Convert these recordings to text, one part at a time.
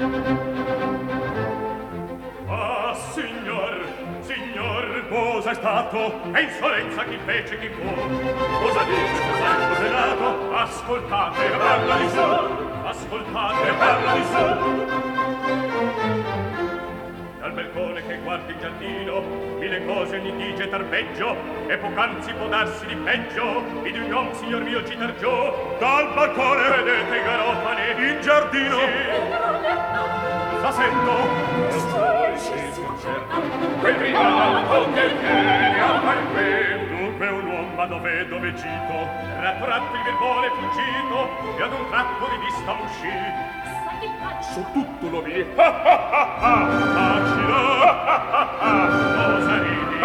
Ah, signor, cosa è stato? Che insolenza chi fece, chi fu? Cosa dice, cos'è nato? Ascoltate, parla di su! Ascoltate, parla di su! Dal balcone che guardi il giardino, mille cose ogni dice tarpeggio, e poc'anzi può darsi di peggio, vidi un uom, signor mio, gitar giù. Dal balcone vedete i garofani in giardino. Sì. Sta sento? Quel gridato che viene a far dunque un uomo, ma dove gito? Ratto il birbone fuggito, e ad un tratto di vista m'uscì. Su tutto lo vidi. Accidò. Cosa ridi?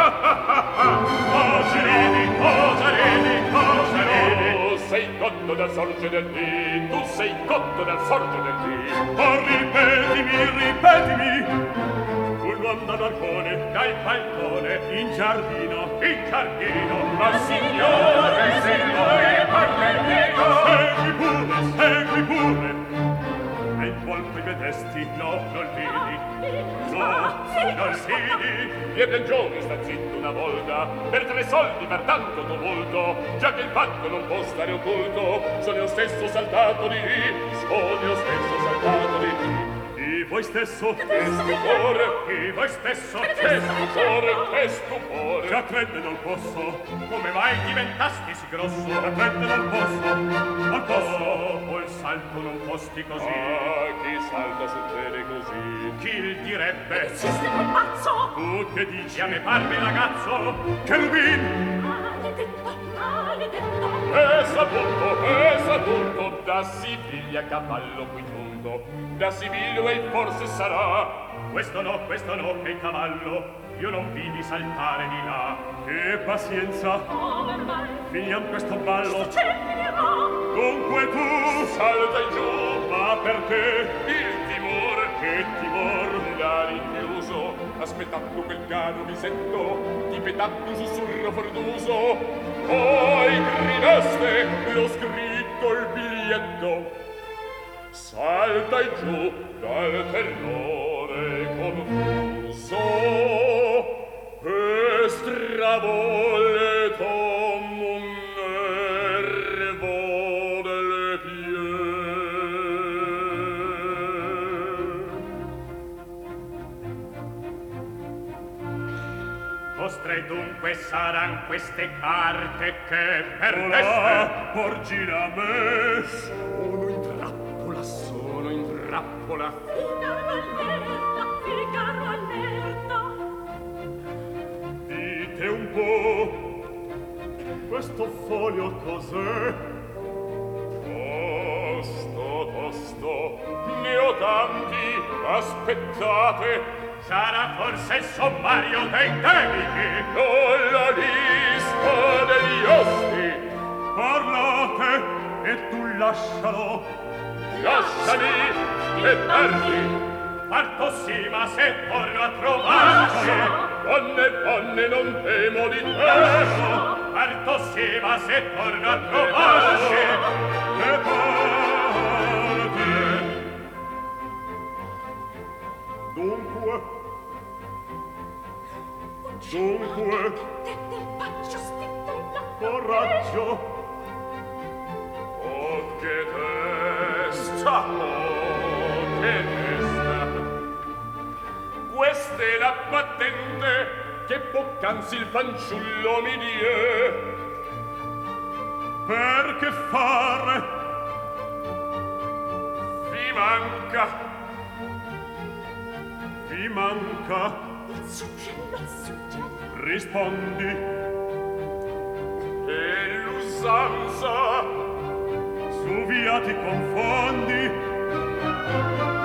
Cosa ridi? Tu sei cotto dal sorge del dì. Tu sei cotto dal sorge del dì. Oh, ripetimi. Un uomo dal balcone, in giardino. Ma signore, se noi parleremo. Segui pure. E il volto i vedesti, no, non vidi. No, non vidi. Pier del giorno sta zitto una volta, per 3 soldi, per tanto tumulto, già che il fatto non può stare occulto, sono io stesso saltato di lì, E voi stesso? Che stupore! E voi stesso? Che stupore! Già crede non posso. Come mai diventasti sì grosso? Già crede non posso. Col salto non posti così. Ah, chi salta su te così? Chi il direbbe? Esiste un pazzo! Tu che dici? A me parve ragazzo! Cherubin! Maledetto! E saputo, da Siviglia a cavallo qui giunto, da Sibilio e forse sarà. Questo no, che il cavallo io non vidi saltare di là. Che pazienza! Finiam questo ballo. Dunque tu salta in giù, ma per te il timore, che timor? Da rinchiuso, aspettando quel caro visetto, ti petando un sussurro forduso, poi gridaste, l'ho scritto il biglietto. Salta in giù dal terrore confuso e stravolto un nervo del piede. Vostre dunque saran queste carte che perdeste? Porgina me, sono in trappola. Figaro allerta. Dite un po', questo foglio cos'è? Tosto, ne ho tanti, aspettate. Sarà forse il sommario dei debiti? O la lista degli osti? Parlate e tu lascialo. Lasciami e perdi. Parto sì, ma se torno a trovarci. Donne, non temo di te. Parto sì, ma se torno a trovarci. E parti. Dunque. Coraggio. Oh, che testa. Questa è la battente che poc'anzi il fanciullo mi die. Per che fare? Vi manca il suggello. Rispondi. E l'usanza. Su via ti confondi.